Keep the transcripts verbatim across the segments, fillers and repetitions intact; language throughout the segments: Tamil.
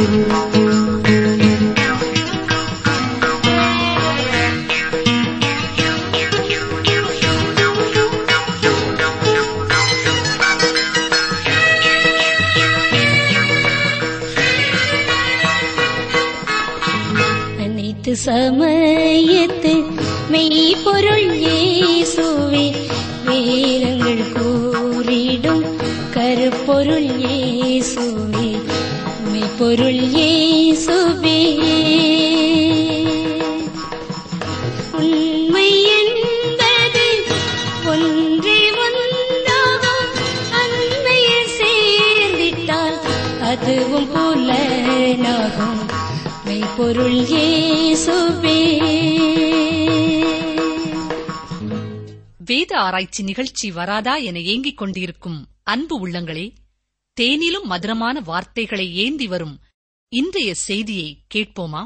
சமயத்து மெய்ப்பொருள் இயேசுவே, வேதங்கள் கூறிடும் கருப்பொருள் இயேசுவே, மெய்ப்பொருள் இயேசுவே. உண்மை என்பது ஒன்றே ஒன்றாகும், அண்மையில் சேர்ந்திட்டால் அதுவும் புலனாகும், மெய்ப்பொருள் இயேசுவே. வேத ஆராய்ச்சி நிகழ்ச்சி வராதா என ஏங்கிக் கொண்டிருக்கும் அன்பு உள்ளங்களே, தேனிலும் மதுரமான வார்த்தைகளை ஏந்தி வரும் இன்றைய செய்தியை கேட்போமா?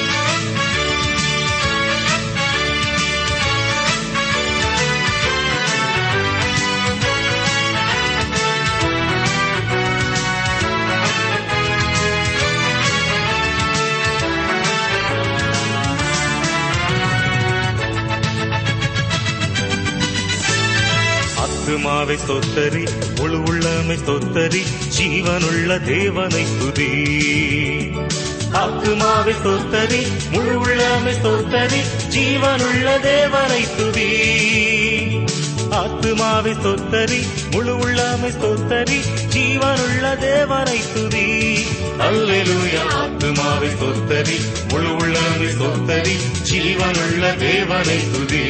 ஆத்துமாவை ஸ்தோத்தரி, முழு உள்ளமை ஸ்தோத்தரி, ஜீவனுள்ள தேவனை துதி. ஆத்துமாவை ஸ்தோத்தரி, முழு உள்ளமை ஸ்தோத்தரி, ஜீவனுள்ள தேவனை துதி. ஆத்துமாவை ஸ்தோத்தரி, முழு உள்ளமை ஸ்தோத்தரி, ஜீவனுள்ள தேவனை துதி. அல்லேலூயா. ஆத்துமாவை ஸ்தோத்தரி, முழு உள்ளமை ஸ்தோத்தரி, ஜீவனுள்ள தேவனை துதி.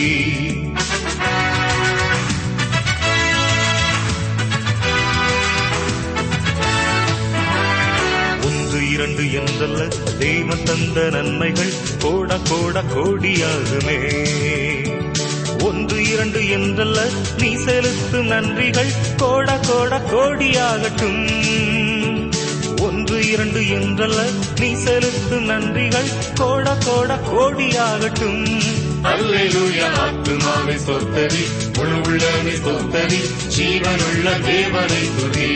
இரண்டு என்றல்ல, தெய்வம் தந்த நன்மைகள் கோட கோட கோடியாகுமே. ஒன்று இரண்டு என்றல்ல, நீ செலுத்தும் நன்றிகள் கோட கோட கோடியாகட்டும். ஒன்று இரண்டு என்றல்ல, நீ செலுத்தும் நன்றிகள் கோட கோட கோடியாகட்டும். அல்லேலூயா. ஆத்துமாவை ஸ்தோத்தரி, முழு உள்ளமை ஸ்தோத்தரி, ஜீவனுள்ள தேவனை துதி.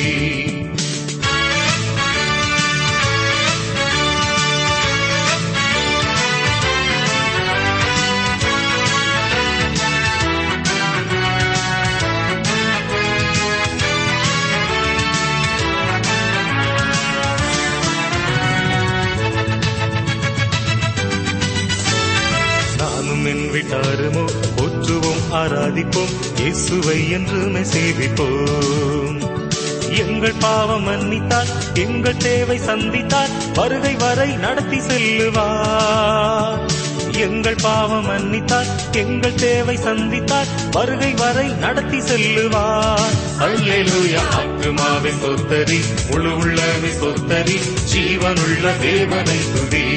விட்டாருமோ போற்றுவோம், ஆராதிப்போம், இயேசுவை என்றுமே சேவிப்போம். எங்கள் பாவம் மன்னித்தார், எங்கள் தேவை சந்தித்தார், வருகை வரை நடத்தி செல்லுவார். எங்கள் பாவம் மன்னித்தார், எங்கள் தேவை சந்தித்தார், வருகை வரை நடத்தி செல்லுவார். அல்லேலூயா. ஆத்துமாவை ஸ்தோத்தரி, முழு உள்ளமை ஸ்தோத்தரி, ஜீவனுள்ள தேவனை துதி.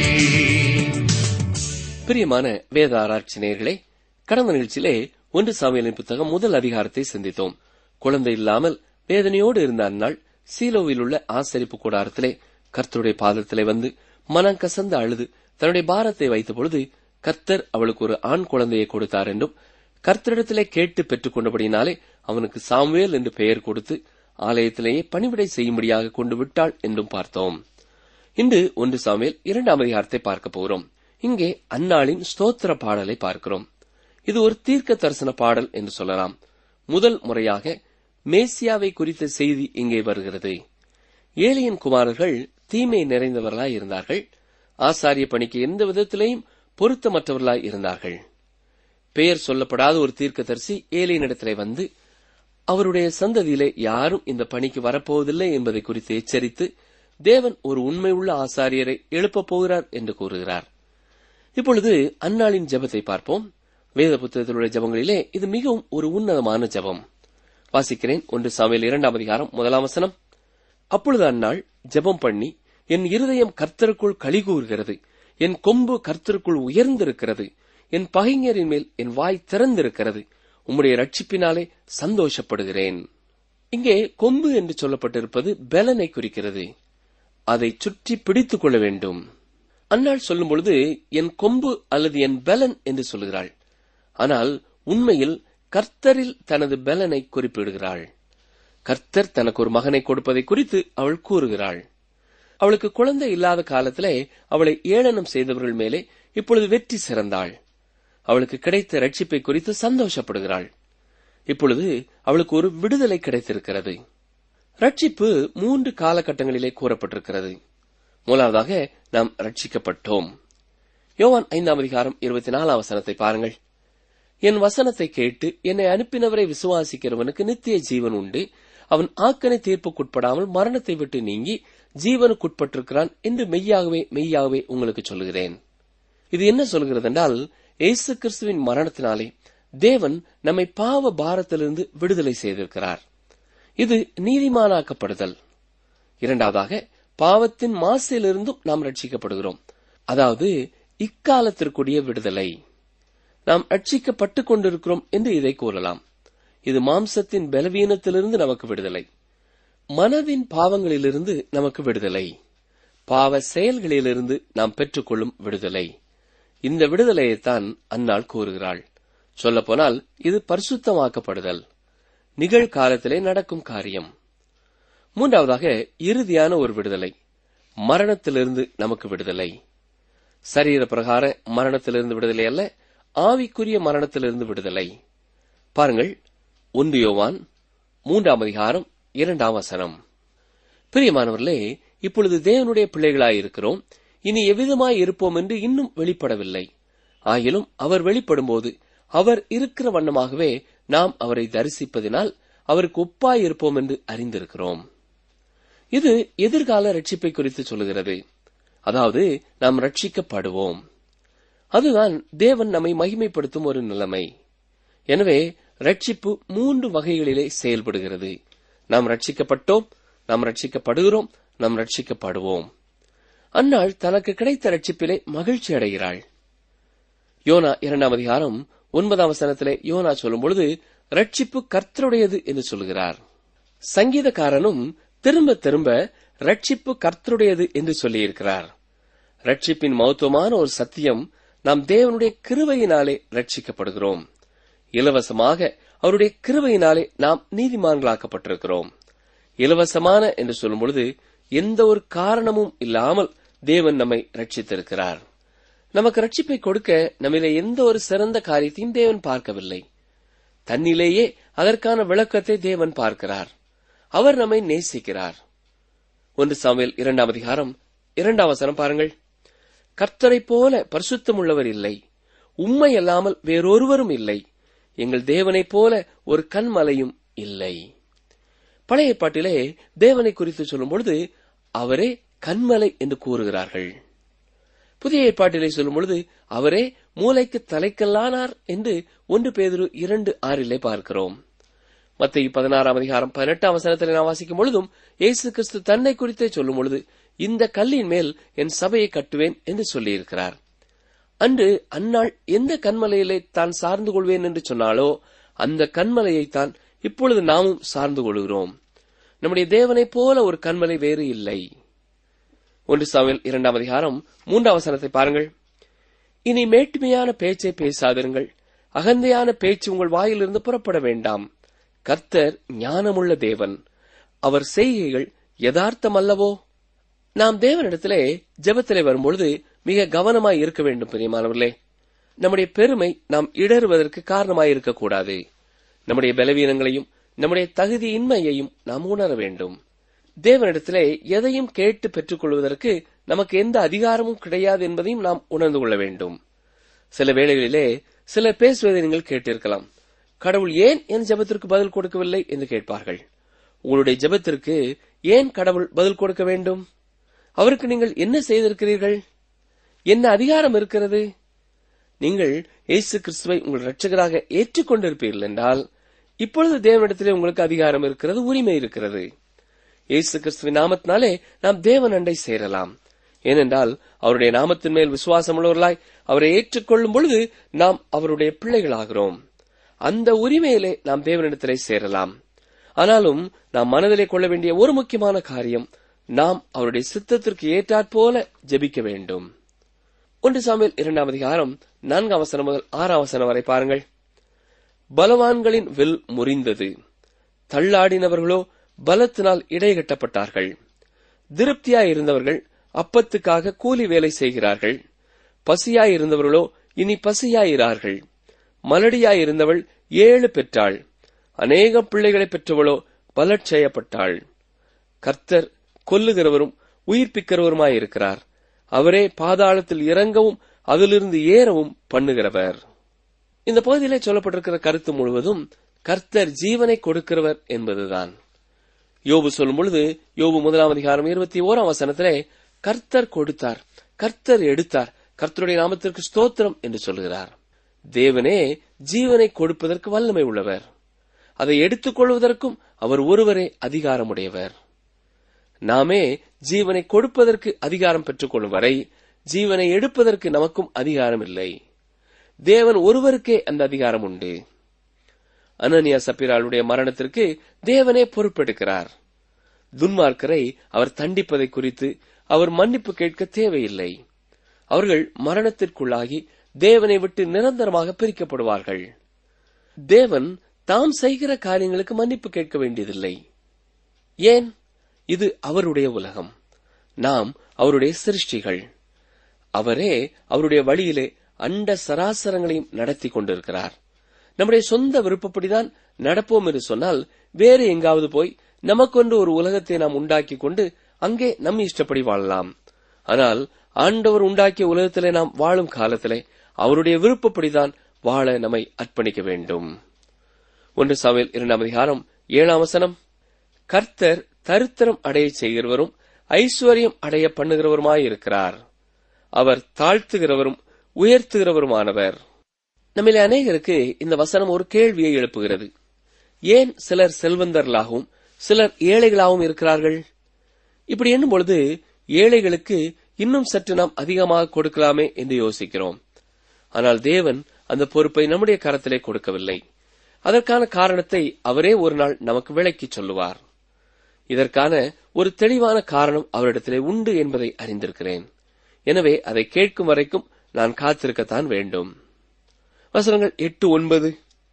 பிரியமான வேத ஆராய்ச்சி நேயர்களே, கடந்த நிகழ்ச்சியிலே ஒன்று சாமுவேலின் புத்தகம் முதல் அதிகாரத்தை சிந்தித்தோம். குழந்தை இல்லாமல் வேதனையோடு இருந்த அந்நாள் சீலோவில் உள்ள ஆசரிப்பு கூடாரத்திலே கர்த்தருடைய பாதத்திலே வந்து மனம் கசந்து அழுது தன்னுடைய பாரத்தை வைத்த பொழுது கர்த்தர் அவளுக்கு ஒரு ஆண் குழந்தையை கொடுத்தார் என்றும், கர்த்தரிடத்திலே கேட்டு பெற்றுக் கொண்டபடியினாலே அவனுக்கு சாமுவேல் என்று பெயர் கொடுத்து ஆலயத்திலேயே பணிவிடை செய்யும்படியாக கொண்டு விட்டாள் என்றும் பார்த்தோம். இன்று ஒன்று சாமுவேல் இரண்டாம் அதிகாரத்தை பார்க்க போகிறோம். இங்கே அன்னாளின் ஸ்தோத்திர பாடலை பார்க்கிறோம். இது ஒரு தீர்க்க தரிசன பாடல் என்று சொல்லலாம். முதல் முறையாக மேசியாவை குறித்த செய்தி இங்கே வருகிறது. ஏலியின் குமாரர்கள் தீமை நிறைந்தவர்களாய் இருந்தார்கள். ஆசாரிய பணிக்கு எந்த விதத்திலேயும் பொருத்தமற்றவர்களாய் இருந்தார்கள். பெயர் சொல்லப்படாத ஒரு தீர்க்கதரிசி ஏலியினிடத்திலே வந்து அவருடைய சந்ததியிலே யாரும் இந்த பணிக்கு வரப்போவதில்லை என்பதை குறித்து எச்சரித்து தேவன் ஒரு உண்மை உள்ள ஆசாரியரை எழுப்பப் போகிறார் என்று கூறுகிறார். இப்பொழுது அன்னாளின் ஜெபத்தை பார்ப்போம். வேத புத்தகத்திலுள்ள ஜெபங்களிலே இது மிகவும் ஒரு உன்னதமான ஜெபம். வாசிக்கிறேன். ஒன்று சாமுவேல் இரண்டாம் அதிகாரம் முதலாம் வசனம். அப்பொழுது அன்னாள் ஜெபம் பண்ணி, என் இருதயம் கர்த்தருக்குள் களிகூறுகிறது, என் கொம்பு கர்த்தருக்குள் உயர்ந்திருக்கிறது, என் பகைஞரின் மேல் என் வாய் திறந்திருக்கிறது, உம்முடைய ரட்சிப்பினாலே சந்தோஷப்படுகிறேன். இங்கே கொம்பு என்று சொல்லப்பட்டிருப்பது பெலனை குறிக்கிறது. அதை சுற்றி பிடித்துக் கொள்ள வேண்டும். அன்னாள் சொல்லும் பொழுது என் கொம்பு அல்லது என் பெலன் என்று சொல்லுகிறாள். ஆனால் உண்மையில் கர்த்தரில் தனது பெலனை குறிப்பிடுகிறாள். கர்த்தர் தனக்கு ஒரு மகனை கொடுப்பதை குறித்து அவள் கூறுகிறாள். அவளுக்கு குழந்தை இல்லாத காலத்திலே அவளை ஏளனம் செய்தவர்கள் மேலே இப்பொழுது வெற்றி சிறந்தாள். அவளுக்கு கிடைத்த ரட்சிப்பை குறித்து சந்தோஷப்படுகிறாள். இப்பொழுது அவளுக்கு ஒரு விடுதலை கிடைத்திருக்கிறது. ரட்சிப்பு மூன்று காலகட்டங்களிலே கூறப்பட்டிருக்கிறது. முதலாவதாக நாம் ரட்சிக்கப்பட்டோம். யோவான் ஐந்தாம் அதிகாரம் இருபத்தி நாலாம் வசனத்தை பாருங்கள். என் வசனத்தை கேட்டு என்னை அனுப்பினவரை விசுவாசிக்கிறவனுக்கு நித்திய ஜீவன் உண்டு, அவன் ஆக்கனை தீர்ப்புக்குட்படாமல் மரணத்தை விட்டு நீங்கி ஜீவனுக்குட்பட்டிருக்கிறான் என்று மெய்யாகவே மெய்யாகவே உங்களுக்கு சொல்லுகிறேன். இது என்ன சொல்கிறது என்றால், இயேசு கிறிஸ்துவின் மரணத்தினாலே தேவன் நம்மை பாவ பாரத்திலிருந்து விடுதலை செய்திருக்கிறார். இது நீதிமானாக்கப்படுதல். இரண்டாவதாக, பாவத்தின் மாசிலிருந்தும் நாம் ரட்சிக்கப்படுகிறோம். அதாவது இக்காலத்திற்குரிய விடுதலை. நாம் ரட்சிக்கப்பட்டுக் கொண்டிருக்கிறோம் என்று இதை கூறலாம். இது மாம்சத்தின் பலவீனத்திலிருந்து நமக்கு விடுதலை, மனதின் பாவங்களிலிருந்து நமக்கு விடுதலை, பாவ செயல்களிலிருந்து நாம் பெற்றுக்கொள்ளும் விடுதலை. இந்த விடுதலையைத்தான் அன்னாள் கூறுகிறாள். சொல்லப்போனால் இது பரிசுத்தமாக்கப்படுதல், நிகழ்காலத்திலே நடக்கும் காரியம். மூன்றாவதாக, இறுதியான ஒரு விடுதலை, மரணத்திலிருந்து நமக்கு விடுதலை. சரீர பிரகார மரணத்திலிருந்து விடுதலை அல்ல, ஆவிக்குரிய மரணத்திலிருந்து விடுதலை. பாருங்கள், ஒன்று யோவான் மூன்றாம் அதிகாரம் இரண்டாம் வசனம். பிரியமானவர்களே, இப்பொழுது தேவனுடைய பிள்ளைகளாயிருக்கிறோம், இனி எவ்விதமாய் இருப்போம் என்று இன்னும் வெளிப்படவில்லை. ஆயிலும் அவர் வெளிப்படும்போது அவர் இருக்கிற வண்ணமாகவே நாம் அவரை தரிசிப்பதினால் அவருக்கு ஒப்பாய் இருப்போம் என்று அறிந்திருக்கிறோம். இது எதிர்கால ரட்சிப்பை குறித்து சொல்லுகிறது. அதாவது நாம் ரட்சிக்கப்படுவோம். அதுதான் தேவன் நம்மை மகிமைப்படுத்தும் ஒரு நிலைமை. எனவே ரட்சிப்பு மூன்று வகைகளிலே செயல்படுகிறது. நாம் ரட்சிக்கப்பட்டோம், நாம் ரட்சிக்கப்படுகிறோம், நாம் ரட்சிக்கப்படுவோம். அன்னாள் தனக்கு கிடைத்த ரட்சிப்பிலே மகிழ்ச்சி அடைகிறாள். யோனா இரண்டாம் அதிகாரம் ஒன்பதாம் வசனத்திலே யோனா சொல்லும் பொழுது ரட்சிப்பு கர்த்தருடையது என்று சொல்கிறார். சங்கீதக்காரனும் திரும்ப திரும்ப ரட்சிப்பு கர்த்தருடையது என்று சொல்லியிருக்கிறார். ரட்சிப்பின் மகத்துவமான ஒரு சத்தியம், நாம் தேவனுடைய கிருபையினாலே ரட்சிக்கப்படுகிறோம். இலவசமாக அவருடைய கிருபையினாலே நாம் நீதிமான்களாக்கப்பட்டிருக்கிறோம். இலவசமான என்று சொல்லும் பொழுது எந்த ஒரு காரணமும் இல்லாமல் தேவன் நம்மை ரட்சித்திருக்கிறார். நமக்கு ரட்சிப்பை கொடுக்க நம்மிலே எந்த ஒரு சிறந்த காரியத்தையும் தேவன் பார்க்கவில்லை. தன்னிலேயே அதற்கான விளக்கத்தை தேவன் பார்க்கிறார். அவர் நம்மை நேசிக்கிறார். ஒன்று சாமுவேல் இரண்டாம் அதிகாரம் இரண்டாம் வசனம் பாருங்கள். கர்த்தரைப் போல பரிசுத்தமுள்ளவர் இல்லை, உம்மை அல்லாமல் வேறொருவரும் இல்லை, எங்கள் தேவனைப் போல ஒரு கன்மலையும் இல்லை. பழைய ஏற்பாட்டிலே தேவனை குறித்து சொல்லும் பொழுது அவரே கன்மலை என்று கூறுகிறார்கள். புதிய ஏற்பாட்டிலே சொல்லும் பொழுது அவரே மூளைக்கு தலைக்கல்லானார் என்று ஒன்று பேதுரு இரண்டு ஆறிலே பார்க்கிறோம். மத்தேயு பதினாறாம் அதிகாரம் பதினெட்டாம் வசனத்திலே நாம் வாசிக்கும் பொழுதும் இயேசு கிறிஸ்து தன்னை குறித்தே சொல்லும் பொழுது இந்த கல்லின் மேல் என் சபையை கட்டுவேன் என்று சொல்லியிருக்கிறார். அன்று அந்நாள் எந்த கன்மலையிலே தான் சார்ந்து கொள்வேன் என்று சொன்னாலோ அந்த கன்மலையைத்தான் இப்பொழுது நாமும் சார்ந்து கொள்கிறோம். நம்முடைய தேவனைப் போல ஒரு கன்மலை வேறு இல்லை. ஒன்று சாமுவேல் இரண்டாம் அதிகாரம் மூன்றாம் வசனத்தை பாருங்கள். இனி மேட்டுமையான பேச்சை பேசாதிருங்கள், அகந்தையான பேச்சு உங்கள் வாயிலிருந்து புறப்பட வேண்டாம். கர்த்தர் ஞானமுள்ள தேவன், அவர் செய்கைகள் யதார்த்தம் அல்லவோ? நாம் தேவனிடத்திலே ஜெபத்திலே வரும்பொழுது மிக கவனமாய் இருக்க வேண்டும். பிரியமானவர்களே, நம்முடைய பெருமை நாம் இடறுவதற்கு காரணமாய் இருக்கக்கூடாது. நம்முடைய பலவீனங்களையும் நம்முடைய தகுதியின்மையையும் நாம் உணர வேண்டும். தேவனிடத்திலே எதையும் கேட்டு பெற்றுக் கொள்வதற்கு நமக்கு எந்த அதிகாரமும் கிடையாது என்பதையும் நாம் உணர்ந்து கொள்ள வேண்டும். சில வேளைகளிலே சிலர் பேசுவதை நீங்கள் கேட்டிருக்கலாம். கடவுள் ஏன் என் ஜெபத்திற்கு பதில் கொடுக்கவில்லை என்று கேட்பார்கள். உங்களுடைய ஜெபத்திற்கு ஏன் கடவுள் பதில் கொடுக்க வேண்டும்? அவருக்கு நீங்கள் என்ன செய்திருக்கிறீர்கள்? என்ன அதிகாரம் இருக்கிறது? நீங்கள் இயேசு கிறிஸ்துவை உங்கள் இரட்சகராக ஏற்றுக்கொண்டிருப்பீர்கள் என்றால் இப்பொழுது தேவனிடத்திலே உங்களுக்கு அதிகாரம் இருக்கிறது, உரிமை இருக்கிறது. இயேசு கிறிஸ்துவின் நாமத்தினாலே நாம் தேவன் அண்டை சேரலாம். ஏனென்றால் அவருடைய நாமத்தின் மேல் விசுவாசமுள்ளவர்களாய் அவரை ஏற்றுக்கொள்ளும் பொழுது நாம் அவருடைய பிள்ளைகளாகிறோம். அந்த உரிமையிலே நாம் தேவனிடத்திலே சேரலாம். ஆனாலும் நாம் மனதிலே கொள்ள வேண்டிய ஒரு முக்கியமான காரியம், நாம் அவருடைய சித்தத்திற்கு ஏற்றாற்போல ஜெபிக்க வேண்டும். ஒன்று சாமுவேல் இரண்டாம் அதிகாரம் நான்காம் வசனம் முதல் ஆறாம் வசனம் வரை பாருங்கள். பலவான்களின் வில் முறிந்தது, தள்ளாடினவர்களோ பலத்தினால் இடைகட்டப்பட்டார்கள். திருப்தியாயிருந்தவர்கள் அப்பத்துக்காக கூலி வேலை செய்கிறார்கள். பசியாயிருந்தவர்களோ இனி பசியாயிரார்கள். மலடியாயிருந்தவள் ஏழு பெற்றாள். அநேக பிள்ளைகளை பெற்றவளோ பலட்சயப்பட்டாள். கர்த்தர் கொல்லுகிறவரும் உயிர்ப்பிக்கிறவருமாயிருக்கிறார். அவரே பாதாளத்தில் இறங்கவும் அதிலிருந்து ஏறவும் பண்ணுகிறவர். இந்த பகுதியிலே சொல்லப்பட்டிருக்கிற கருத்து முழுவதும் கர்த்தர் ஜீவனை கொடுக்கிறவர் என்பதுதான். யோபு சொல்லும் பொழுது யோபு முதலாம் அதிகாரம் இருபத்தி ஓராம் வசனத்திலே கர்த்தர் கொடுத்தார், கர்த்தர் எடுத்தார், கர்த்தருடைய நாமத்திற்கு ஸ்தோத்திரம் என்று சொல்கிறார். தேவனே ஜீவனை கொடுப்பதற்கு வல்லமை உள்ளவர். அதை எடுத்துக் கொள்வதற்கும் அவர் ஒருவரே அதிகாரமுடையவர். நாமே ஜீவனை கொடுப்பதற்கு அதிகாரம் பெற்றுக் கொள்ளும் வரை ஜீவனை எடுப்பதற்கு நமக்கும் அதிகாரம் இல்லை. தேவன் ஒருவருக்கே அந்த அதிகாரம் உண்டு. அனனியா சப்பீராளுடைய மரணத்திற்கு தேவனே பொறுப்பெடுக்கிறார். துன்மார்க்கரை அவர் தண்டிப்பதை குறித்து அவர் மன்னிப்பு கேட்க தேவையில்லை. அவர்கள் மரணத்திற்குள்ளாகி தேவனை விட்டு நிரந்தரமாக பிரிக்கப்படுவார்கள். தேவன் தாம் செய்கிற காரியங்களுக்கு மன்னிப்பு கேட்க வேண்டியதில்லை. ஏன்? இது அவருடைய உலகம், நாம் அவருடைய சிருஷ்டிகள். அவரே அவருடைய வழியிலே அண்ட சராசரங்களையும் நடத்தி கொண்டிருக்கிறார். நம்முடைய சொந்த விருப்பப்படிதான் நடப்போம் என்று சொன்னால் வேறு எங்காவது போய் நமக்கொன்று ஒரு உலகத்தை நாம் உண்டாக்கி கொண்டு அங்கே நம் இஷ்டப்படி வாழலாம். ஆனால் ஆண்டவர் உண்டாக்கிய உலகத்திலே நாம் வாழும் காலத்திலே அவருடைய விருப்பப்படிதான் வாழ நம்மை அர்ப்பணிக்க வேண்டும். ஒன்று சாமுவேல் இரண்டாம் அதிகாரம் ஏழாம் வசனம், கர்த்தர் தரித்திரம் அடைய செய்கிறவரும் ஐஸ்வர்யம் அடைய பண்ணுகிறவருமாயிருக்கிறார். அவர் தாழ்த்துகிறவரும் உயர்த்துகிறவருமானவர். நம்மிலே அநேகருக்கு இந்த வசனம் ஒரு கேள்வியை எழுப்புகிறது. ஏன் சிலர் செல்வந்தர்களாகவும் சிலர் ஏழைகளாகவும் இருக்கிறார்கள்? இப்படி என்னும் பொழுது ஏழைகளுக்கு இன்னும் சற்று நாம் அதிகமாக கொடுக்கலாமே என்று யோசிக்கிறோம். ஆனால் தேவன் அந்த பொறுப்பை நம்முடைய கரத்திலே கொடுக்கவில்லை. அதற்கான காரணத்தை அவரே ஒரு நாள் நமக்கு விளக்கி சொல்லுவார். இதற்கான ஒரு தெளிவான காரணம் அவரிடத்திலே உண்டு என்பதை அறிந்திருக்கிறேன். எனவே அதை கேட்கும் வரைக்கும் நான் காத்திருக்கத்தான் வேண்டும். வசனங்கள் எட்டு ஒன்பது,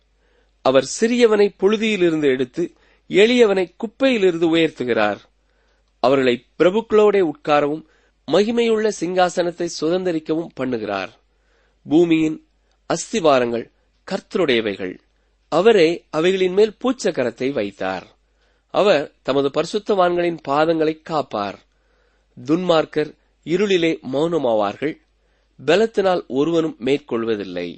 அவர் சிறியவனை புழுதியிலிருந்து எடுத்து எளியவனை குப்பையிலிருந்து உயர்த்துகிறார். அவர்களை பிரபுக்களோட உட்காரவும் மகிமையுள்ள சிங்காசனத்தை சுதந்திரிக்கவும் பண்ணுகிறார். பூமியின் அஸ்திவாரங்கள் கர்த்தருடையவைகள், அவரே அவைகளின் மேல் பூச்சக்கரத்தை வைத்தார். அவர் தமது பரிசுத்தவான்களின் பாதங்களை காப்பார். துன்மார்க்கர் இருளிலே மௌனமாவார்கள், பலத்தினால் ஒருவனும் மேற்கொள்வதில்லை.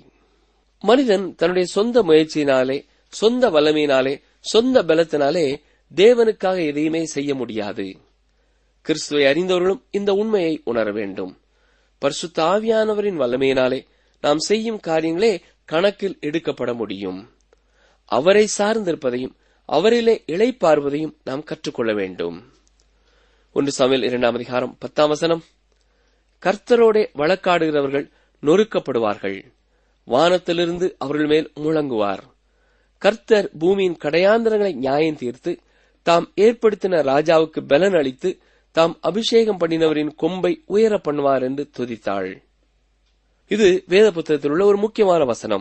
மனிதன் தன்னுடைய சொந்த முயற்சியினாலே, சொந்த வல்லமையினாலே, சொந்த பலத்தினாலே தேவனுக்காக எதையுமே செய்ய முடியாது. கிறிஸ்துவை அறிந்தவர்களும் இந்த உண்மையை உணர வேண்டும். பரிசுத்த ஆவியானவரின் வல்லமையினாலே நாம் செய்யும் காரியங்களே கணக்கில் எடுக்கப்பட முடியும். அவரை சார்ந்திருப்பதையும் அவரிலே இளைப்பாறுவதையும் நாம் கற்றுக்கொள்ள வேண்டும். ஒன்று சாமுவேல் இரண்டாம் அதிகாரம் பத்தாம் வசனம், கர்த்தரோடே வழக்காடுகிறவர்கள் நொறுக்கப்படுவார்கள், வானத்திலிருந்து அவர்கள் மேல் முழங்குவார். கர்த்தர் பூமியின் கடையாந்திரங்களை நியாயம் தீர்த்து தாம் ஏற்படுத்தின ராஜாவுக்கு பலன் அளித்து தாம் அபிஷேகம் பண்ணினவரின் கொம்பை உயர பண்ணுவார் என்று துதித்தாள். இது வேத புத்தகத்தில் உள்ள ஒரு முக்கியமான வசனம்.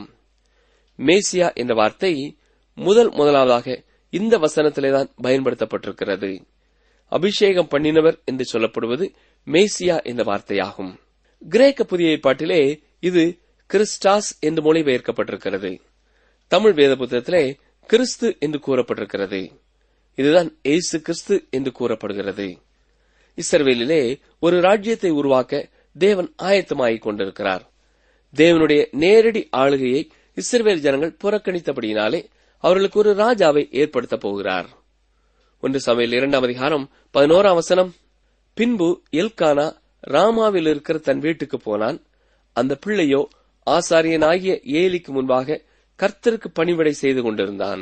மேசியா என்ற வார்த்தை முதல் முதலாவதாக இந்த வசனத்திலேதான் பயன்படுத்தப்பட்டிருக்கிறது. அபிஷேகம் பண்ணினவர் என்று சொல்லப்படுவது மேசியா என்ற வார்த்தையாகும். கிரேக்க புதிய ஏற்பாட்டிலே இது கிறிஸ்டாஸ் என்று மொழிபெயர்க்கப்பட்டிருக்கிறது. தமிழ் வேத புத்தகத்திலே கிறிஸ்து என்று கூறப்பட்டிருக்கிறது. இதுதான் ஏசு கிறிஸ்து என்று கூறப்படுகிறது. இஸ்ரவேலிலே ஒரு ராஜ்யத்தை உருவாக்க தேவன் ஆயத்தமாகிக் கொண்டிருக்கிறார். தேவனுடைய நேரடி ஆளுகையை இஸ்ரவேல் ஜனங்கள் புறக்கணித்தபடியினாலே அவர்களுக்கு ஒரு ராஜாவை ஏற்படுத்தப் போகிறார். ஒன்று சாமுவேல் இரண்டாம் அதிகாரம் பதினோராம் வசனம், பின்பு எல்கானா ராமாவில் இருக்கிற தன் வீட்டுக்கு போனான். அந்த பிள்ளையோ ஆசாரியனாகிய ஏலிக்கு முன்பாக கர்த்தருக்கு பணிவிடை செய்து கொண்டிருந்தான்.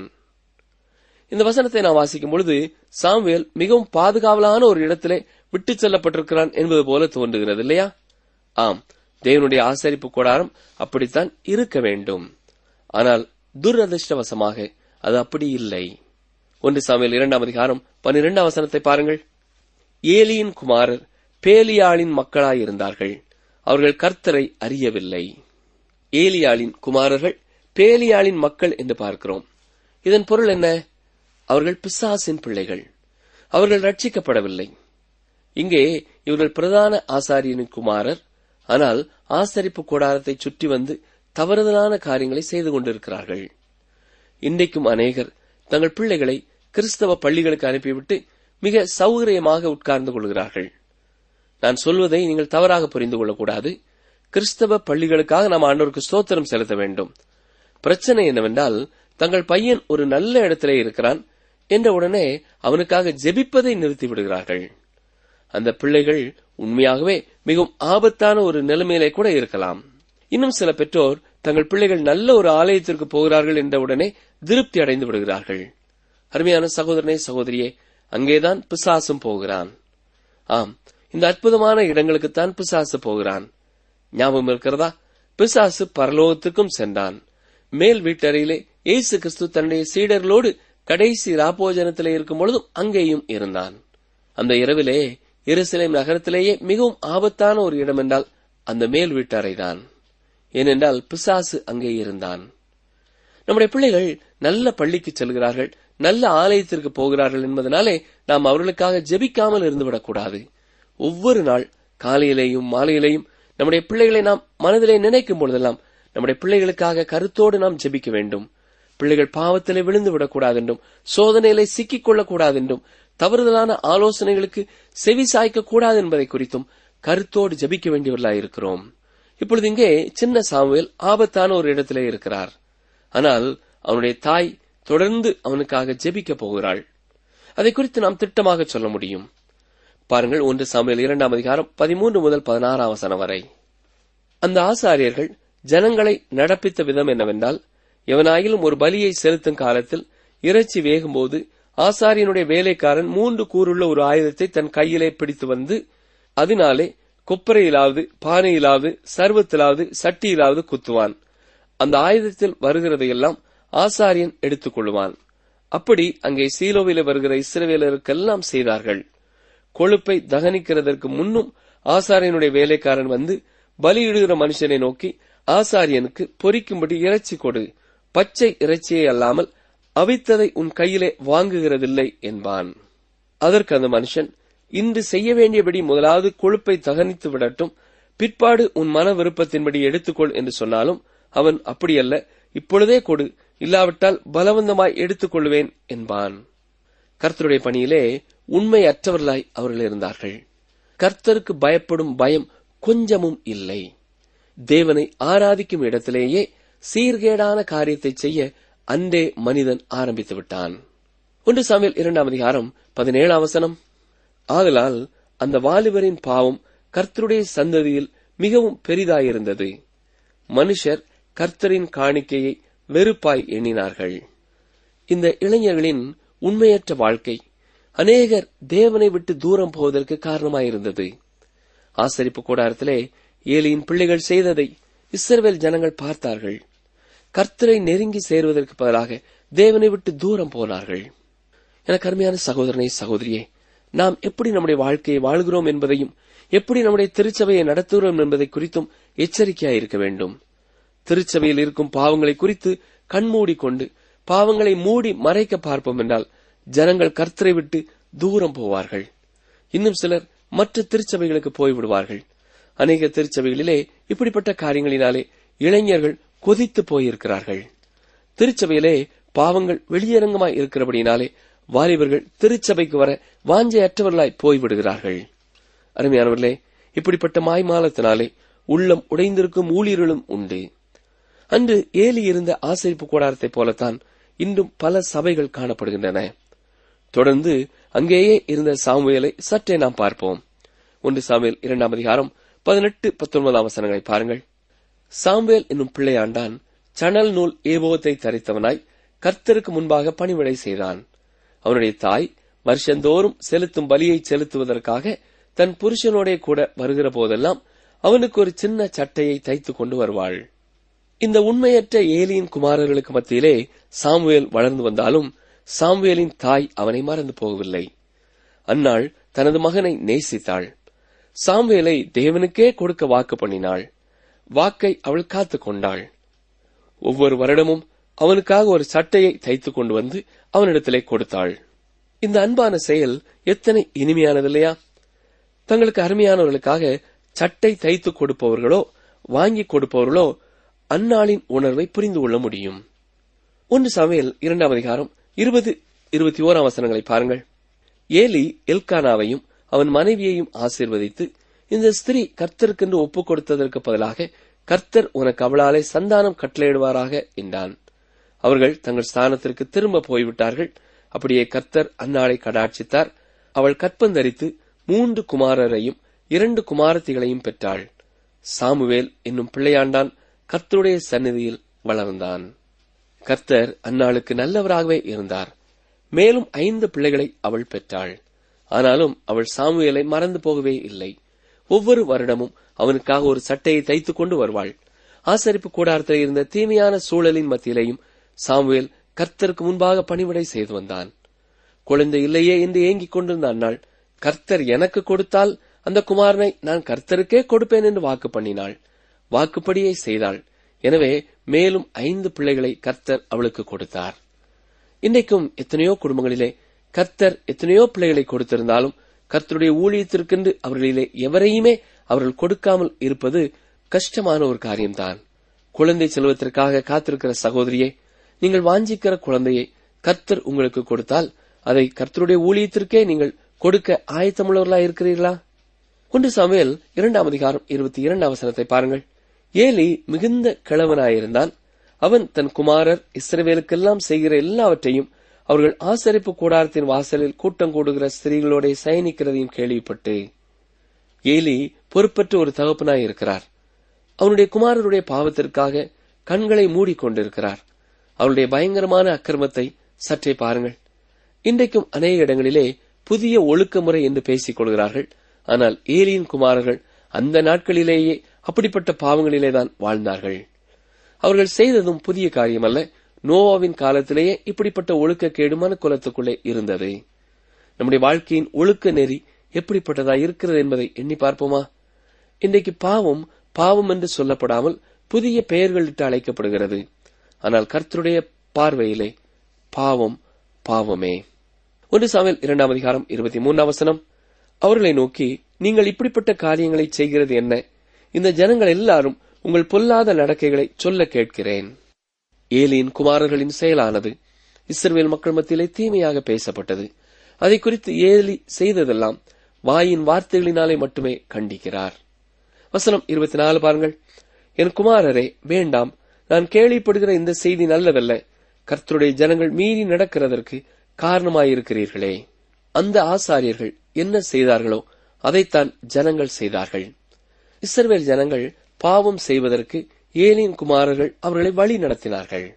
இந்த வசனத்தை நாம் வாசிக்கும் பொழுது சாமுவேல் மிகவும் பாதுகாவலான ஒரு இடத்திலே விட்டுச் செல்லப்பட்டிருக்கிறான் என்பது போல தோன்றுகிறது, இல்லையா? ஆம், தேவனுடைய ஆசரிப்பு கூடாரம் அப்படித்தான் இருக்க வேண்டும். ஆனால் துரதிருஷ்டவசமாக அது அப்படி இல்லை. ஒன்று சாமுவேல் இரண்டாம் அதிகாரம் பன்னிரெண்டாம் வசனத்தை பாருங்கள். ஏலியின் குமாரர் பேலியாளின் மக்களாயிருந்தார்கள், அவர்கள் கர்த்தரை அறியவில்லை. ஏலியாளின் குமாரர்கள் பேலியாளின் மக்கள் என்று பார்க்கிறோம். இதன் பொருள் என்ன? அவர்கள் பிசாசின் பிள்ளைகள். அவர்கள் ரட்சிக்கப்படவில்லை. இங்கே இவர்கள் பிரதான ஆசாரியனின் குமாரர், ஆனால் ஆசரிப்பு கூடாரத்தை சுற்றி வந்து தவறுதலான காரியங்களை செய்து கொண்டிருக்கிறார்கள். இன்றைக்கும் அநேகர் தங்கள் பிள்ளைகளை கிறிஸ்தவ பள்ளிகளுக்கு அனுப்பிவிட்டு மிக சௌகரியமாக உட்கார்ந்து கொள்கிறார்கள். நான் சொல்வதை நீங்கள் தவறாக புரிந்து கொள்ளக்கூடாது. கிறிஸ்தவ பள்ளிகளுக்காக நாம் ஆண்டவருக்கு ஸ்தோத்திரம் செலுத்த வேண்டும். பிரச்சனை என்னவென்றால், தங்கள் பையன் ஒரு நல்ல இடத்திலே இருக்கிறான் என்ற உடனே அவனுக்காக ஜெபிப்பதை நிறுத்தி விடுகிறார்கள். அந்த பிள்ளைகள் உண்மையாகவே மிகவும் ஆபத்தான ஒரு நிலைமையிலே கூட இருக்கலாம். இன்னும் சில பெற்றோர் தங்கள் பிள்ளைகள் நல்ல ஒரு ஆலயத்திற்கு போகிறார்கள் என்ற உடனே திருப்தி அடைந்து விடுகிறார்கள். அருமையான சகோதரனே, சகோதரியே, அங்கேதான் பிசாசும் போகிறான். ஆம், இந்த அற்புதமான இடங்களுக்குத்தான் பிசாசு போகிறான். ஞாபகம் இருக்கிறதா? பிசாசு பரலோகத்துக்கும் சென்றான். மேல் வீட்டறையிலே இயேசு கிறிஸ்து தன்னுடைய சீடர்களோடு கடைசி ராப்போஜனத்திலே இருக்கும் பொழுதும் அங்கேயும் இருந்தான். அந்த இரவிலே எருசலேம் நகரத்திலேயே மிகவும் ஆபத்தான ஒரு இடம் என்றால் அந்த மேல் வீட்டறைதான். ஏனென்றால் பிசாசு அங்கே இருந்தான். நம்முடைய பிள்ளைகள் நல்ல பள்ளிக்கு செல்கிறார்கள், நல்ல ஆலயத்திற்கு போகிறார்கள் என்பதனாலே நாம் அவர்களுக்காக ஜெபிக்காமல் இருந்துவிடக்கூடாது. ஒவ்வொரு நாள் காலையிலேயும் மாலையிலேயும் நம்முடைய பிள்ளைகளை நாம் மனதிலே நினைக்கும் பொழுதெல்லாம் நம்முடைய பிள்ளைகளுக்காக கருத்தோடு நாம் ஜெபிக்க வேண்டும். பிள்ளைகள் பாவத்திலே விழுந்து விடக்கூடாது என்றும், சோதனையிலே சிக்கிக் கொள்ளக்கூடாது என்றும், தவறுதலான ஆலோசனைகளுக்கு செவி சாய்க்க கூடாது என்பதை குறித்தும் கருத்தோடு ஜெபிக்க வேண்டியவர்களாயிருக்கிறோம். இப்பொழுது இங்கே சின்ன சாமுவேல் ஆபத்தான ஒரு இடத்திலே இருக்கிறார். ஆனால் அவனுடைய தாய் தொடர்ந்து அவனுக்காக ஜெபிக்க போகிறாள். அதை குறித்து நாம் திட்டமாக சொல்ல முடியும். பாருங்கள், ஒன்று சாமுவேல் இரண்டாம் அதிகாரம் பதிமூன்று முதல் பதினாறாம் வசனம் வரை. அந்த ஆசாரியர்கள் ஜனங்களை நடப்பித்த விதம் என்னவென்றால், எவனாயிலும் ஒரு பலியை செலுத்தும் காலத்தில் இறைச்சி வேகும்போது ஆசாரியனுடைய வேலைக்காரன் மூன்று கூறுள்ள ஒரு ஆயுதத்தை தன் கையிலே பிடித்து வந்து அதனாலே கொப்பரையிலாவது பானையிலாவது சர்வத்திலாவது சட்டியிலாவது குத்துவான். அந்த ஆயுதத்தில் வருகிறதையெல்லாம் ஆசாரியன் எடுத்துக் கொள்ளுவான். அப்படி அங்கே சீலோவிலே வருகிற இஸ்ரவேலருக்கெல்லாம் செய்தார்கள். கொழுப்பை தகனிக்கிறதற்கு முன்னும் ஆசாரியனுடைய வேலைக்காரன் வந்து பலியிடுகிற மனுஷனை நோக்கி, ஆசாரியனுக்கு பொரிக்கும்படி இறைச்சி கொடு, பச்சை இறைச்சியை அல்லாமல் அவித்ததை உன் கையிலே வாங்குகிறதில்லை என்பான். அதற்கு அந்த மனுஷன், இன்று செய்ய வேண்டியபடி முதலாவது கொழுப்பை தகனித்து விடட்டும், பிற்பாடு உன் மன விருப்பத்தின்படி எடுத்துக்கொள் என்று சொன்னாலும் அவன், அப்படியல்ல, இப்பொழுதே கொடு, இல்லாவிட்டால் பலவந்தமாய் எடுத்துக் கொள்வேன் என்பான். கர்த்தருடைய பணியிலே உண்மை அற்றவர்களாய் அவர்கள் இருந்தார்கள். கர்த்தருக்கு பயப்படும் பயம் கொஞ்சமும் இல்லை. தேவனை ஆராதிக்கும் இடத்திலேயே சீர்கேடான காரியத்தை செய்ய அன்றே மனிதன் ஆரம்பித்து விட்டான். ஒன்று சாமுவேல் இரண்டாம் அதிகாரம் பதினேழாம் வசனம். ஆதலால் அந்த வாலிபரின் பாவம் கர்த்தருடைய சந்ததியில் மிகவும் பெரிதாயிருந்தது. மனுஷர் கர்த்தரின் காணிக்கையை வெறுப்பாய் எண்ணினார்கள். இந்த இளைஞர்களின் உண்மையற்ற வாழ்க்கை அநேகர் தேவனை விட்டு தூரம் போவதற்கு காரணமாயிருந்தது. ஆசரிப்பு கூடாரத்திலே ஏலியின் பிள்ளைகள் செய்ததை இஸ்ரவேல் ஜனங்கள் பார்த்தார்கள். கர்த்தரை நெருங்கி சேருவதற்கு பதிலாக தேவனை விட்டு தூரம் போனார்கள். எனக்கு அருமையான சகோதரனை, சகோதரியே, நாம் எப்படி நம்முடைய வாழ்க்கையை வாழ்கிறோம் என்பதையும் எப்படி நம்முடைய திருச்சபையை நடத்துகிறோம் என்பதை குறித்தும் எச்சரிக்கையாயிருக்க வேண்டும். திருச்சபையில் இருக்கும் பாவங்களை குறித்து கண்மூடிக்கொண்டு பாவங்களை மூடி மறைக்க பார்ப்போம் என்றால் ஜனங்கள் கர்த்தரை விட்டு தூரம் போவார்கள். இன்னும் சிலர் மற்ற திருச்சபைகளுக்கு போய்விடுவார்கள். அநேக திருச்சபைகளிலே இப்படிப்பட்ட காரியங்களினாலே இளைஞர்கள் கொதித்து போயிருக்கிறார்கள். திருச்சபையிலே பாவங்கள் வெளியரங்கமாய் இருக்கிறபடினாலே வாலிபர்கள் திருச்சபைக்கு வர வாஞ்சையற்றவர்களாய் போய்விடுகிறார்கள். அருமையானவர்களே, இப்படிப்பட்ட மாய்மாலத்தினாலே உள்ளம் உடைந்திருக்கும் ஊழியர்களும் உண்டு. அன்று ஏலி இருந்த ஆசரிப்பு கூடாரத்தை போலத்தான் இன்றும் பல சபைகள் காணப்படுகின்றன. தொடர்ந்து அங்கேயே இருந்த சாமுவேலை சற்றே நாம் பார்ப்போம். ஒன்று சாமுவேல் இரண்டாம் அதிகாரம் பதினெட்டு பத்தொன்பதாம் வசனங்களை பாருங்கள். சாமுவேல் என்னும் பிள்ளையாண்டான் சணல் நூல் ஏபோத்தை தரித்தவனாய் கர்த்தருக்கு முன்பாக பணிவிடை செய்தான். அவனுடைய தாய் வருஷந்தோறும் செலுத்தும் பலியை செலுத்துவதற்காக தன் புருஷனோட கூட வருகிற போதெல்லாம் அவனுக்கு ஒரு சின்ன சட்டையை தைத்துக் கொண்டு வருவாள். இந்த உண்மையற்ற ஏலியின் குமாரர்களுக்கு மத்தியிலே சாமுவேல் வளர்ந்து வந்தாலும் சாமுவேலின் தாய் அவனை மறந்து போகவில்லை. அன்னாள் தனது மகனை நேசித்தாள். சாமுவேலை தேவனுக்கே கொடுக்க வாக்கு பண்ணினாள். வாக்கை அவள் காத்துக் கொண்டாள். ஒவ்வொரு வருடமும் அவனுக்காக ஒரு சட்டையை தைத்துக் கொண்டு வந்து அவனிடத்திலே கொடுத்தாள். இந்த அன்பான செயல் எத்தனை இனிமையானதில்லையா? தங்களுக்கு அருமையானவர்களுக்காக சட்டை தைத்து கொடுப்பவர்களோ வாங்கி கொடுப்பவர்களோ அந்நாளின் உணர்வை புரிந்து கொள்ள முடியும். ஒன்று சாமுவேல் இரண்டாம் அதிகாரம் இருபது இருபத்தி ஓராம் வசனங்களை பாருங்கள். ஏலி எல்கானாவையும் அவன் மனைவியையும் ஆசீர்வதித்து, இந்த ஸ்திரீ கர்த்தருக்கென்று ஒப்புக் கொடுத்ததற்கு பதிலாக கர்த்தர் உனக்கு அவளாலே சந்தானம் கட்டளையிடுவாராக என்றான். அவர்கள் தங்கள் ஸ்தானத்திற்கு திரும்ப போய்விட்டார்கள். அப்படியே கர்த்தர் அந்நாளை கடாட்சித்தார். அவள் கற்பந்தரித்து மூன்று குமாரரையும் இரண்டு குமாரத்திகளையும் பெற்றாள். சாமுவேல் என்னும் பிள்ளையாண்டான் கர்த்தருடைய சந்நிதியில் வளர்ந்தான். கர்த்தர் அந்நாளுக்கு நல்லவராகவே இருந்தார். மேலும் ஐந்து பிள்ளைகளை அவள் பெற்றாள். ஆனாலும் அவள் சாமுவேலை மறந்து போகவே இல்லை. ஒவ்வொரு வருடமும் அவனுக்காக ஒரு சட்டையை தைத்துக் கொண்டு வருவாள். ஆசரிப்பு கூடாரத்தில் இருந்த தீமையான சூழலின் மத்தியிலேயும் சாமுவேல் கர்த்தருக்கு முன்பாக பணிவிடை செய்து வந்தான். குழந்தை இல்லையே என்று ஏங்கிக் கொண்டிருந்த அந்நாள் கர்த்தர் எனக்கு கொடுத்தால் அந்த குமாரனை நான் கர்த்தருக்கே கொடுப்பேன் என்று வாக்கு பண்ணினாள். வாக்குப்படியே செய்தாள். எனவே மேலும் ஐந்து பிள்ளைகளை கர்த்தர் அவளுக்கு கொடுத்தார். இன்றைக்கும் எத்தனையோ குடும்பங்களிலே கர்த்தர் எத்தனையோ பிள்ளைகளை கொடுத்திருந்தாலும் கர்த்தருடைய ஊழியத்திற்கென்று அவர்களிலே எவரையுமே அவர்கள் கொடுக்காமல் இருப்பது கஷ்டமான ஒரு காரியம்தான். குழந்தை செல்வத்திற்காக காத்திருக்கிற சகோதரியே, நீங்கள் வாஞ்சிக்கிற குழந்தையை கர்த்தர் உங்களுக்கு கொடுத்தால் அதை கர்த்தருடைய ஊழியத்திற்கே நீங்கள் கொடுக்க ஆயத்தமுள்ளவர்களா இருக்கிறீர்களா? ஒன்று சாமுவேல் இரண்டாம் அதிகாரம் இருபத்தி இரண்டாம் வசனத்தை பாருங்கள். ஏலி மிகுந்த கிழவனாயிருந்தான். அவன் தன் குமாரர் இஸ்ரவேலுக்கெல்லாம் செய்கிற எல்லாவற்றையும் அவர்கள் ஆசரிப்பு கூடாரத்தின் வாசலில் கூட்டம் கூடுகிற ஸ்திரீகளோட சயனிக்கிறதையும் கேள்விப்பட்டு, ஏலி பொறுப்பற்ற ஒரு தகப்பனாயிருக்கிறார். அவனுடைய குமாரருடைய பாவத்திற்காக கண்களை மூடிக்கொண்டிருக்கிறார். அவருடைய பயங்கரமான அக்கிரமத்தை சற்றே பாருங்கள். இன்றைக்கும் அநேக இடங்களிலே புதிய ஒழுக்க முறை என்று பேசிக் கொள்கிறார்கள். ஆனால் ஏலியின் குமாரர்கள் அந்த நாட்களிலேயே அப்படிப்பட்ட பாவங்களிலேதான் வாழ்ந்தார்கள். அவர்கள் செய்ததும் புதிய காரியம் அல்ல. நோவாவின் காலத்திலேயே இப்படிப்பட்ட ஒழுக்க கேடு மனு குலத்துக்குள்ளே இருந்தது. நம்முடைய வாழ்க்கையின் ஒழுக்க நெறி எப்படிப்பட்டதா இருக்கிறது என்பதை எண்ணி பார்ப்போமா? இன்றைக்கு பாவம் பாவம் என்று சொல்லப்படாமல் புதிய பெயர்களிட்டு அழைக்கப்படுகிறது. ஆனால் கர்த்தருடைய பார்வையிலே பாவம் பாவமே. ஒன்று சாமுவேல் இரண்டாம் அதிகாரம் இருபத்தி மூன்றாம் வசனம். அவர்களை நோக்கி, நீங்கள் இப்படிப்பட்ட காரியங்களை செய்கிறது என்ன? இந்த ஜனங்கள் எல்லாரும் உங்கள் பொல்லாத நடக்கைகளை சொல்ல கேட்கிறேன். ஏலியின் குமாரர்களின் செயலானது இஸ்ரவேல் மக்கள் மத்தியிலே தீமையாக பேசப்பட்டது. அதை குறித்து ஏலி செய்ததெல்லாம் வாயின் வார்த்தைகளினாலே மட்டுமே கண்டிக்கிறார். வசனம் இருபத்தி நாலு பாருங்கள். என் குமாரரே, வேண்டாம். நான் கேள்விப்படுகிற இந்த செய்தி நல்லதல்ல. கர்த்தருடைய ஜனங்கள் மீறி நடக்கிறதற்கு காரணமாயிருக்கிறீர்களே. அந்த ஆசாரியர்கள் என்ன செய்தார்களோ அதைத்தான் ஜனங்கள் செய்தார்கள். இஸ்ரவேல் ஜனங்கள் பாவம் செய்வதற்கு ஏலியின் குமாரர்கள் அவர்களை வழி நடத்தினார்கள்.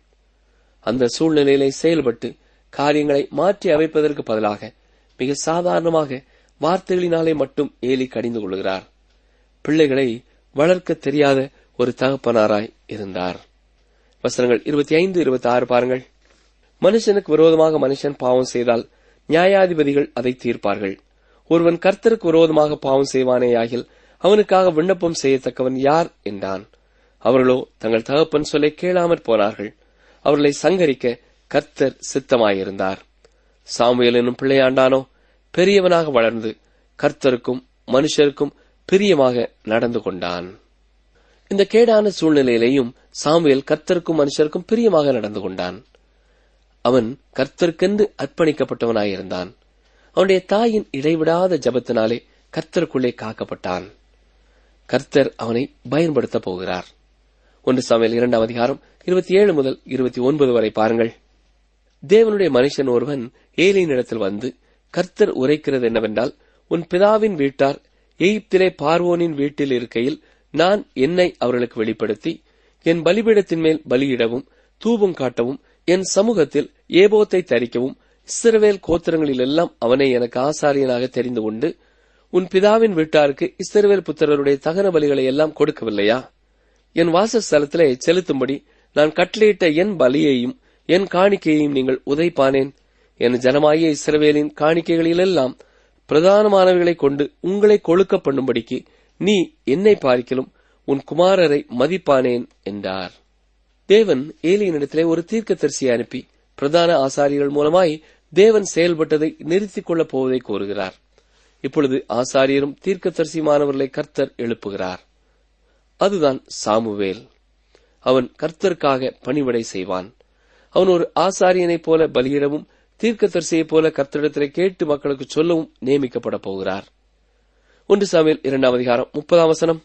அந்த சூழ்நிலையிலே செயல்பட்டு காரியங்களை மாற்றி அமைப்பதற்கு பதிலாக மிக சாதாரணமாக வார்த்தைகளினாலே மட்டும் ஏலி கடிந்து கொள்கிறார். பிள்ளைகளை வளர்க்க தெரியாத ஒரு தகப்பனாராய் இருந்தார். வசனங்கள் இருபத்தி ஐந்து இருபத்தி ஆறு பாருங்கள். மனுஷனுக்கு விரோதமாக மனுஷன் பாவம் செய்தால் நியாயாதிபதிகள் அதை தீர்ப்பார்கள். ஒருவன் கர்த்தருக்கு விரோதமாக பாவம் செய்வானேயாகில் அவனுக்காக விண்ணப்பம் செய்யத்தக்கவன் யார் என்றான். அவர்களோ தங்கள் தகப்பன் சொல்லை கேளாமற் போனார்கள். அவர்களை சங்கரிக்க கர்த்தர் சித்தமாயிருந்தார். சாமுவேல் என்னும் பிள்ளையாண்டானோ பெரியவனாக வளர்ந்து கர்த்தருக்கும் மனுஷருக்கும் பிரியமாக நடந்து கொண்டான். இந்த கேடான சூழ்நிலையிலேயும் சாமுவேல் கர்த்தருக்கும் மனுஷருக்கும் பிரியமாக நடந்து கொண்டான். அவன் கர்த்தருக்கென்று அர்ப்பணிக்கப்பட்டவனாயிருந்தான். அவனுடைய தாயின் இடைவிடாத ஜபத்தினாலே கர்த்தருக்குள்ளே காக்கப்பட்டான். கர்த்தர் அவனை பயன்படுத்தப் போகிறார். ஒன்று சாமுவேல் இரண்டாம் அதிகாரம் இருபத்தி ஏழு முதல் இருபத்தி ஒன்பது வரை பாருங்கள். தேவனுடைய மனுஷன் ஒருவன் ஏலியினிடத்தில் வந்து, கர்த்தர் உரைக்கிறது என்னவென்றால், உன் பிதாவின் வீட்டார் எகிப்திலே பார்வோனின் வீட்டில் இருக்கையில் நான் என்னை அவர்களுக்கு வெளிப்படுத்தி என் பலிபீடத்தின் மேல் பலியிடவும் தூபம் காட்டவும் என் சமூகத்தில் ஏபோத்தை தரிக்கவும் இஸ்ரவேல் கோத்திரங்களிலெல்லாம் அவனை எனக்கு ஆசாரியனாக தெரிந்து கொண்டு உன் பிதாவின் வீட்டாருக்கு இஸ்ரவேல் புத்திரருடைய தகன பலிகளை எல்லாம் கொடுக்கவில்லையா? என் வாசஸ்தலத்திலே செலுத்தும்படி நான் கட்டளையிட்ட என் பலியையும் என் காணிக்கையையும் நீங்கள் உதைப்பானேன். என் ஜனமாகிய இஸ்ரவேலின் காணிக்கைகளிலெல்லாம் பிரதானமானவைகளை கொண்டு உங்களை கொழுக்க பண்ணும்படிக்கு நீ என்னை பார்க்கிலும் உன் குமாரரை மதிப்பானேன் என்றார். தேவன் ஏலியினிடத்திலே ஒரு தீர்க்கதரிசியை அனுப்பி பிரதான ஆசாரியர்கள் மூலமாய் தேவன் செயல்பட்டதை நிறுத்திக் கொள்ளப் போவதை கோருகிறார். இப்பொழுது ஆசாரியரும் தீர்க்கதரிசியுமானவர்களை கர்த்தர் எழுப்புகிறார். அதுதான் சாமுவேல். அவன் கர்த்தருக்காக பணிவிடை செய்வான். அவன் ஒரு ஆசாரியனைப் போல பலியிடவும் தீர்க்கதரிசியைப் போல கர்த்தரிடத்திலே கேட்டு மக்களுக்கு சொல்லவும் நியமிக்கப்பட போகிறார். ஒன்று சாமுவேல் இரண்டாம் அதிகாரம் முப்பதாம் வசனம்.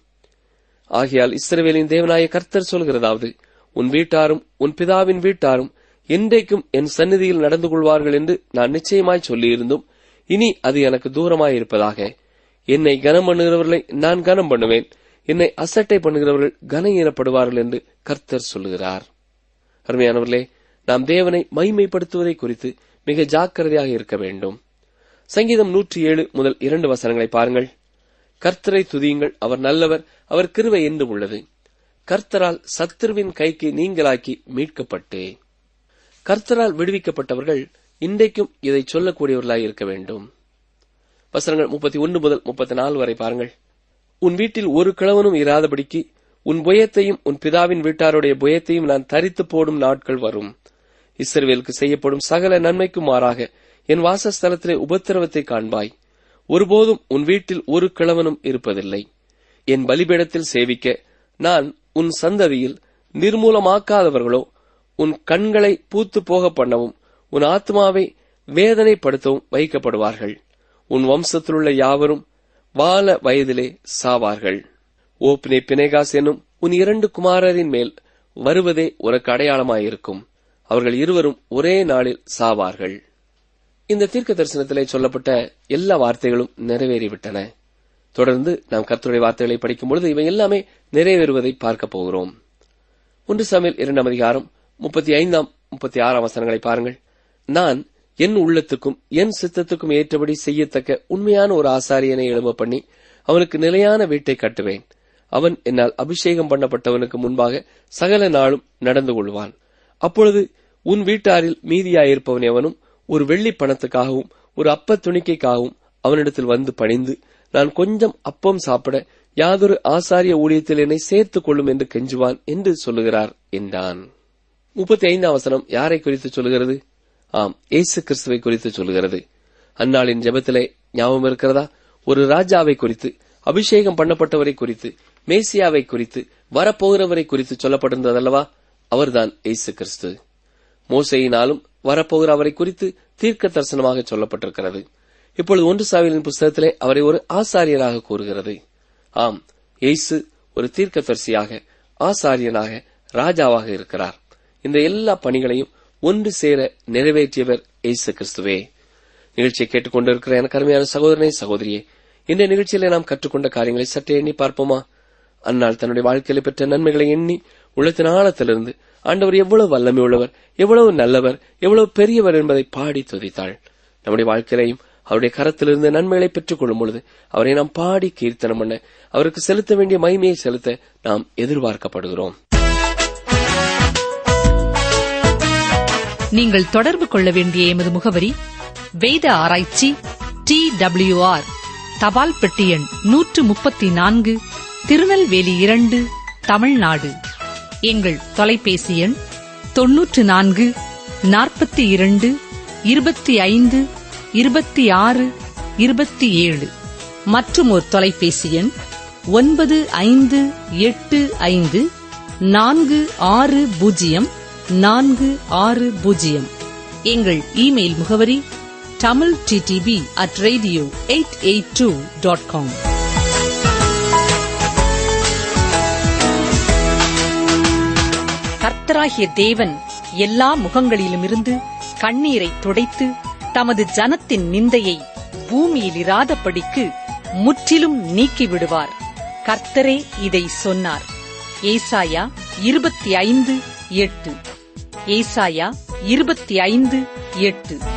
ஆகையால் இஸ்ரவேலின் தேவனாய கர்த்தர் சொல்கிறதாவது, உன் வீட்டாரும் உன் பிதாவின் வீட்டாரும் என்றைக்கும் என் சந்நிதியில் நடந்து கொள்வார்கள் என்று நான் நிச்சயமாய் சொல்லியிருந்தும் இனி அது எனக்கு தூரமாயிருப்பதாக. என்னை கனம் பண்ணுகிறவர்களை நான் கனம் பண்ணுவேன், என்னை அசட்டை பண்ணுகிறவர்கள் கனஈனப்படுவார்கள் என்று கர்த்தர் சொல்லுகிறார். அருமையானவர்களே, நாம் தேவனை மைமைப்படுத்துவதை குறித்து மிக ஜாக்கிரதையாக இருக்க வேண்டும். சங்கீதம் நூற்றி ஏழு முதல் இரண்டு வசனங்களை பாருங்கள். கர்த்தரை துதியுங்கள், அவர் நல்லவர், அவர் கிருபை என்றும் உள்ளது. கர்த்தரால் சத்துருவின் கைக்கு நீங்களாக்கி மீட்கப்பட்டே. கர்த்தரால் விடுவிக்கப்பட்டவர்கள் இன்றைக்கும் இதை சொல்லக்கூடியவர்களாய் இருக்க வேண்டும். வசனங்கள் முப்பத்தி ஒன்று முதல் முப்பத்தி நாலு வரை பாருங்கள். உன் வீட்டில் ஒரு கிழவனும் இராதபடிக்கு உன் புயத்தையும் உன் பிதாவின் வீட்டாருடைய புயத்தையும் நான் தரித்து போடும் நாட்கள் வரும். இஸ்ரவேலுக்கு செய்யப்படும் சகல நன்மைக்கும் மாறாக என் வாசஸ்தலத்திலே உபத்திரவத்தை காண்பாய். ஒருபோதும் உன் வீட்டில் ஒரு கிழவனும் இருப்பதில்லை. என் பலிபீடத்தில் சேவிக்க நான் உன் சந்ததியில் நிர்மூலமாக்காதவர்களோ உன் கண்களை பூத்து போக பண்ணவும் உன் ஆத்மாவை வேதனைப்படுத்தவும் வைக்கப்படுவார்கள். உன் வம்சத்திலுள்ள யாவரும் வால வயதிலே சாவார்கள். ஓப்னே பினேகாஸ் என்னும் உன் இரண்டு குமாரரின் மேல் வருவதே உனக்கு அடையாளமாயிருக்கும். அவர்கள் இருவரும் ஒரே நாளில் சாவார்கள். இந்த தீர்க்க தரிசனத்திலே சொல்லப்பட்ட எல்லா வார்த்தைகளும் நிறைவேறிவிட்டன. தொடர்ந்து நாம் கர்த்தருடைய வார்த்தைகளை படிக்கும் பொழுது இவை எல்லாமே நிறைவேறுவதை பார்க்க போகிறோம். ஒன்று சாமுவேல் இரண்டாம் அதிகாரம் முப்பத்தி ஐந்தாம் முப்பத்தி ஆறாம் வசனங்களை பாருங்கள். நான் என் உள்ளத்துக்கும் என் சித்தத்துக்கும் ஏற்றபடி செய்யத்தக்க உண்மையான ஒரு ஆசாரியனை எழும்ப பண்ணி அவனுக்கு நிலையான வீட்டை கட்டுவேன். அவன் என்னால் அபிஷேகம் பண்ணப்பட்டவனுக்கு முன்பாக சகல நாளும் நடந்து கொள்வான். அப்பொழுது உன் வீட்டாரில் மீதியாயிருப்பவன் எவனும் ஒரு வெள்ளி பணத்துக்காகவும் ஒரு அப்ப துணிக்கைக்காகவும் அவனிடத்தில் வந்து பணிந்து நான் கொஞ்சம் அப்பம் சாப்பிட யாதொரு ஆசாரிய ஊழியத்தில் என்னை சேர்த்துக் கொள்ளும் என்று கெஞ்சுவான் என்று சொல்லுகிறார் என்றான். முப்பத்தி ஐந்தாம் வசனம் யாரை குறித்து சொல்லுகிறது? ஆம், இயேசு கிறிஸ்துவை குறித்து சொல்லுகிறது. அந்நாளின் ஜெபத்திலே ஞாபகம் இருக்கிறதா? ஒரு ராஜாவை குறித்து, அபிஷேகம் பண்ணப்பட்டவரை குறித்து, மேசியாவை குறித்து, வரப்போகிறவரை குறித்து சொல்லப்பட்டிருந்ததல்லவா? அவர்தான் இயேசு கிறிஸ்து. மோசேயினாலும் வரப்போகிற அவரை குறித்து தீர்க்க தரிசனமாக சொல்லப்பட்டிருக்கிறது. இப்பொழுது ஒன்று சாமுவேலின் புஸ்தகத்திலே அவரை ஒரு ஆசாரியராக கூறுகிறது. ஆம், இயேசு ஒரு தீர்க்கதரிசியாக, ஆசாரியனாக, ராஜாவாக இருக்கிறார். இந்த எல்லா பணிகளையும் ஒன்று சேர நிறைவேற்றியவர் இயேசு கிறிஸ்துவே. நிகழ்ச்சியை கேட்டுக்கொண்டிருக்கிற எனக்கு அருமையான சகோதரனே, சகோதரியே, இந்த நிகழ்ச்சியிலே நாம் கற்றுக்கொண்ட காரியங்களை சற்றே எண்ணி பார்ப்போமா? அந்நாள் தன்னுடைய வாழ்க்கையில பெற்ற நன்மைகளை எண்ணி உள்ளத்தின் ஆழத்திலிருந்து ஆண்டவர் எவ்வளவு வல்லமை உள்ளவர், எவ்வளவு நல்லவர், எவ்வளவு பெரியவர் என்பதை பாடி துதித்தாள். நம்முடைய வாழ்க்கையிலையும் அவருடைய கரத்திலிருந்து நன்மைகளை பெற்றுக் கொள்ளும் பொழுது அவரை நாம் பாடி கீர்த்தனம் பண்ண, அவருக்கு செலுத்த வேண்டிய மகிமையை செலுத்த நாம் எதிர்பார்க்கப்படுகிறோம். நீங்கள் தொடர்பு கொள்ள வேண்டிய எமது முகவரி வேத ஆராய்ச்சி டி டபிள்யூ ஆர் தபால் பெட்டி எண் நூற்று முப்பத்தி நான்கு, திருநெல்வேலி இரண்டு, தமிழ்நாடு. எங்கள் தொலைபேசி எண் தொன்னூற்று நான்கு நாற்பத்தி இரண்டு இருபத்தி ஐந்து இருபத்தி ஆறு இருபத்தி ஏழு மற்றும் ஒரு தொலைபேசி எண் ஒன்பது ஐந்து எட்டு ஐந்து நான்கு ஆறு பூஜ்ஜியம் நான்கு ஆறு பூஜ்ஜியம். எங்கள் இமெயில் முகவரி Tamil DTP at radio eight eight two dot com. கர்த்தராகிய தேவன் எல்லா முகங்களிலுமிருந்து கண்ணீரை துடைத்து தமது ஜனத்தின் நிந்தையை பூமியில் இராதபடிக்கு முற்றிலும் நீக்கிவிடுவார். கர்த்தரே இதை சொன்னார். ஏசாயா இருபத்தி ஐந்து எட்டு. ஏசாயா இருபத்தி ஐந்து எட்டு.